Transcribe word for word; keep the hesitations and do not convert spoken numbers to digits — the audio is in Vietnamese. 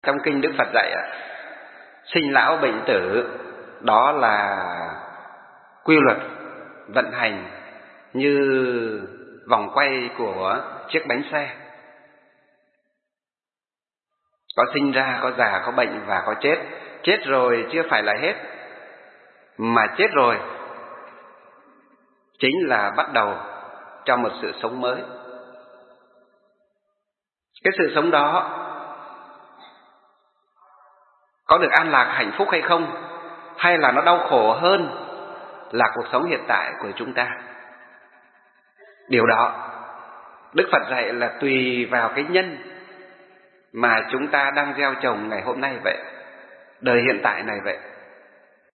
Trong kinh Đức Phật dạy sinh lão bệnh tử đó là quy luật vận hành như vòng quay của chiếc bánh xe. Có sinh ra, có già, có bệnh và có chết. Chết rồi chưa phải là hết, mà chết rồi chính là bắt đầu cho một sự sống mới. Cái sự sống đó có được an lạc hạnh phúc hay không, hay là nó đau khổ hơn là cuộc sống hiện tại của chúng ta, điều đó Đức Phật dạy là tùy vào cái nhân mà chúng ta đang gieo trồng ngày hôm nay vậy, đời hiện tại này vậy.